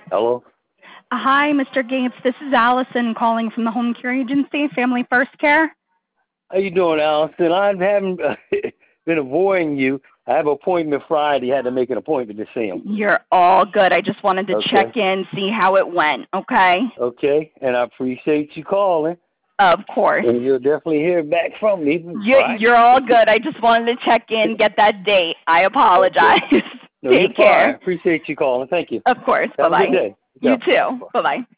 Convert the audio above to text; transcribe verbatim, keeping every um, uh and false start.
Hello? Hi, Mister Gates. This is Allison calling from the Home Care Agency, Family First Care. How you doing, Allison? I haven't uh, been avoiding you. I have an appointment Friday. I had to make an appointment to see him. You're all good. I just wanted to Okay. check in, see how it went, okay? Okay, and I appreciate you calling. Of course. And you'll definitely hear back from me. You, Right? you're all good. I just wanted to check in, get that date. I apologize. Okay. No, Take you're fine. care. Appreciate you calling. Thank you. Of course. Have Bye-bye. a good day. You Yeah. too. Bye-bye.